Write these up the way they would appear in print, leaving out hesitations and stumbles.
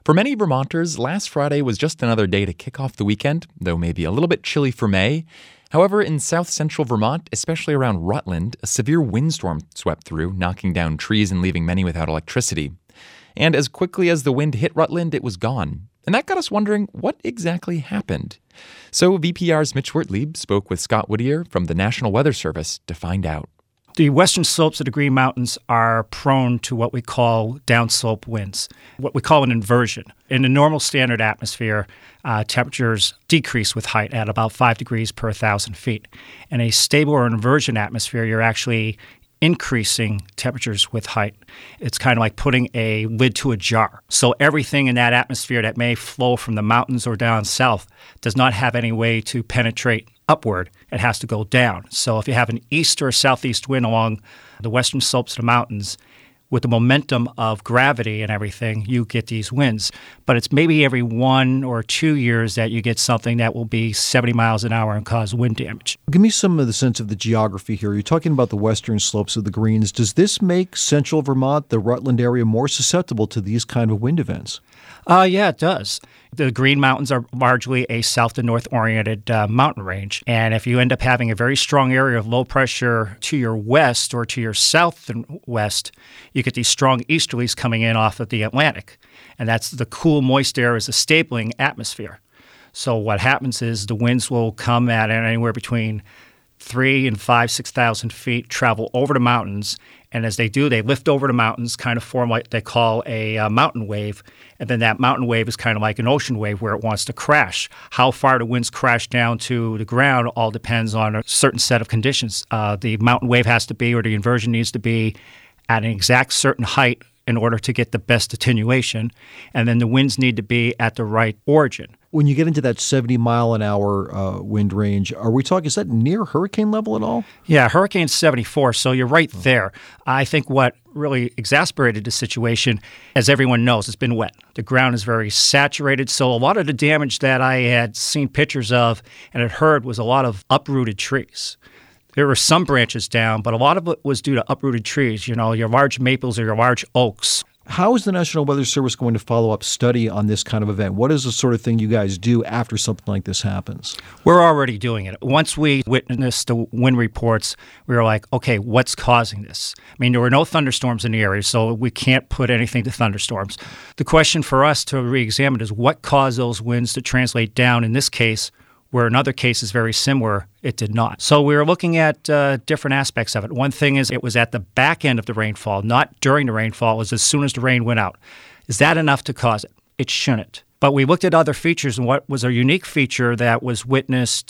For many Vermonters, last Friday was just another day to kick off the weekend, though maybe a little bit chilly for May. However, in south central Vermont, especially around Rutland, a severe windstorm swept through, knocking down trees and leaving many without electricity. And as quickly as the wind hit Rutland, it was gone. And that got us wondering what exactly happened. So VPR's Mitch Wertlieb spoke with Scott Whittier from the National Weather Service to find out. The western slopes of the Green Mountains are prone to what we call downslope winds, what we call an inversion. In the normal standard atmosphere, temperatures decrease with height at about 5 degrees per 1,000 feet. In a stable or inversion atmosphere, you're actually increasing temperatures with height. It's kind of like putting a lid to a jar. So everything in that atmosphere that may flow from the mountains or down south does not have any way to penetrate upward. It has to go down. So if you have an east or southeast wind along the western slopes of the mountains, with the momentum of gravity and everything, you get these winds. But it's maybe every 1 or 2 years that you get something that will be 70 miles an hour and cause wind damage. Give me some of the sense of the geography here. You're talking about the western slopes of the Greens. Does this make central Vermont, the Rutland area, more susceptible to these kind of wind events? Yeah, it does. The Green Mountains are largely a south to north oriented mountain range. And if you end up having a very strong area of low pressure to your west or to your south and west, you get these strong easterlies coming in off of the Atlantic. And that's the cool, moist air is a stabilizing atmosphere. So what happens is the winds will come at anywhere between 3,000 and 5,000, 6,000 feet, travel over the mountains, and as they do, they lift over the mountains, kind of form what they call a mountain wave, and then that mountain wave is kind of like an ocean wave where it wants to crash. How far the winds crash down to the ground all depends on a certain set of conditions. The mountain wave has to be, or the inversion needs to be, at an exact certain height in order to get the best attenuation, and then the winds need to be at the right origin. When you get into that 70-mile-an-hour wind range, are we talking, is that near hurricane level at all? Yeah, Hurricane 74, so you're right there. I think what really exacerbated the situation, as everyone knows, it's been wet. The ground is very saturated, so a lot of the damage that I had seen pictures of and had heard was a lot of uprooted trees. There were some branches down, but a lot of it was due to uprooted trees, you know, your large maples or your large oaks. How is the National Weather Service going to follow up study on this kind of event? What is the sort of thing you guys do after something like this happens? We're already doing it. Once we witnessed the wind reports, we were like, okay, what's causing this? I mean, there were no thunderstorms in the area, so we can't put anything to thunderstorms. The question for us to re-examine is what caused those winds to translate down, in this case, where in other cases very similar, it did not. So we were looking at different aspects of it. One thing is it was at the back end of the rainfall, not during the rainfall. It was as soon as the rain went out. Is that enough to cause it? It shouldn't. But we looked at other features, and what was a unique feature that was witnessed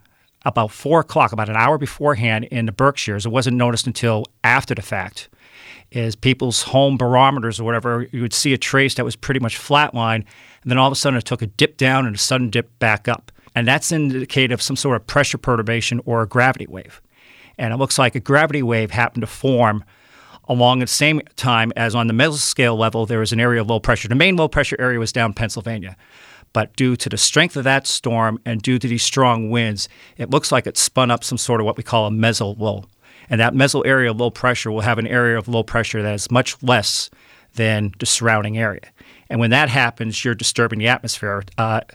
about 4 o'clock, about an hour beforehand in the Berkshires. It wasn't noticed until after the fact. Is people's home barometers or whatever, you would see a trace that was pretty much flatline, and then all of a sudden it took a dip down and a sudden dip back up. And that's indicative of some sort of pressure perturbation or a gravity wave. And it looks like a gravity wave happened to form along the same time as on the mesoscale level, there was an area of low pressure. The main low pressure area was down Pennsylvania. But due to the strength of that storm and due to these strong winds, it looks like it spun up some sort of what we call a meso-low. And that meso area of low pressure will have an area of low pressure that is much less than the surrounding area. And when that happens, you're disturbing the atmosphere.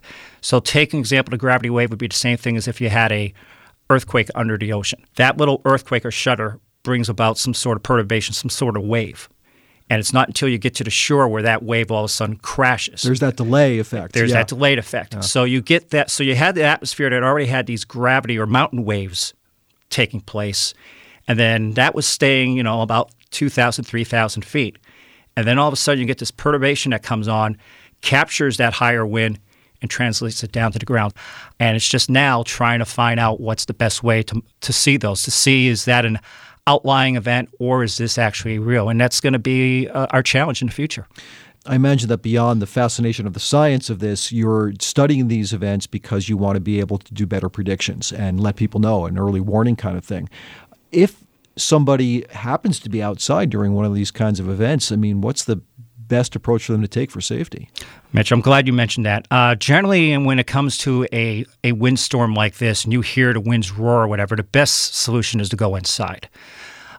So take an example, the gravity wave would be the same thing as if you had a earthquake under the ocean. That little earthquake or shudder brings about some sort of perturbation, some sort of wave. And it's not until you get to the shore where that wave all of a sudden crashes. There's that delay effect. There's that delayed effect. Yeah. So you get that. So you had the atmosphere that already had these gravity or mountain waves taking place. And then that was staying, about 2,000, 3,000 feet. And then all of a sudden you get this perturbation that comes on, captures that higher wind, and translates it down to the ground. And it's just now trying to find out what's the best way to see those, to see is that an outlying event or is this actually real? And that's going to be our challenge in the future. I imagine that beyond the fascination of the science of this, you're studying these events because you want to be able to do better predictions and let people know, an early warning kind of thing. If somebody happens to be outside during one of these kinds of events, what's the best approach for them to take for safety? Mitch, I'm glad you mentioned that. Generally, when it comes to a windstorm like this and you hear the winds roar or whatever, the best solution is to go inside.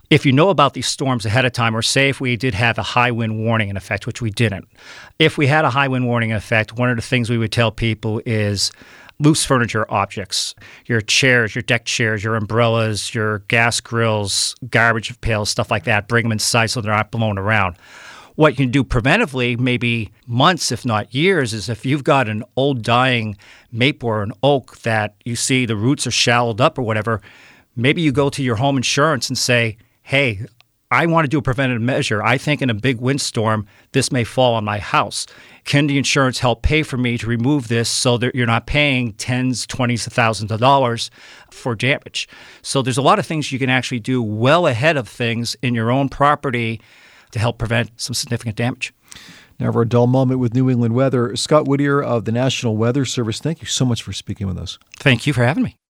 If you know about these storms ahead of time, or say if we did have a high wind warning in effect, which we didn't. If we had a high wind warning in effect, one of the things we would tell people is loose furniture objects, your chairs, your deck chairs, your umbrellas, your gas grills, garbage pails, stuff like that, bring them inside so they're not blown around. What you can do preventively, maybe months, if not years, is if you've got an old dying maple or an oak that you see the roots are shallowed up or whatever, maybe you go to your home insurance and say, hey, I want to do a preventative measure. I think in a big windstorm, this may fall on my house. Can the insurance help pay for me to remove this so that you're not paying tens, twenties of thousands of dollars for damage? So there's a lot of things you can actually do well ahead of things in your own property to help prevent some significant damage. Now for a dull moment with New England weather, Scott Whittier of the National Weather Service, thank you so much for speaking with us. Thank you for having me.